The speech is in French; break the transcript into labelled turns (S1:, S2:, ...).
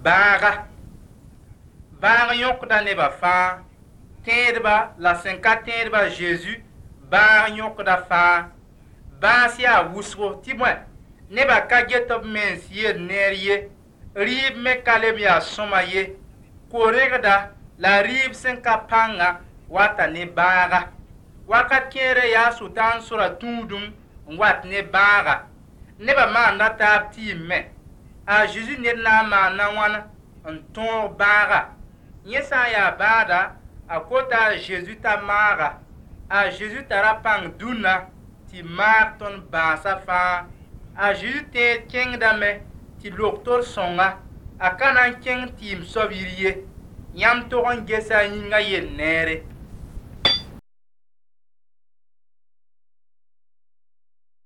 S1: baaga yõkda nebã fãa tẽedba la sẽn ka tẽedba Zeezi baag yõkda fãa baas yaa wʋsgo tɩ bõe nebã ka get b mens yel neer ye rɩɩb me ka leb yaa sõma ye ko-rẽgda la rɩɩb sẽn ka pãnga wata ne baaga wakat kẽere yaa sʋtãan sora tũudum n wat ne baaga nebã maanda taab tɩɩm me a Zeezi ned na n maanda wãn n tõog baaga yẽ sã n yaa baada a kota a Zeezi t'a maaga a Zeezi tara pãng dũnna tɩ maag tõnd bãasa fãa a Zeezi tẽed kẽngdame tɩ loktor sõnga a ka na n kẽng tɩɩm soab yir ye yãmb tog n gesa a yĩngã yel neere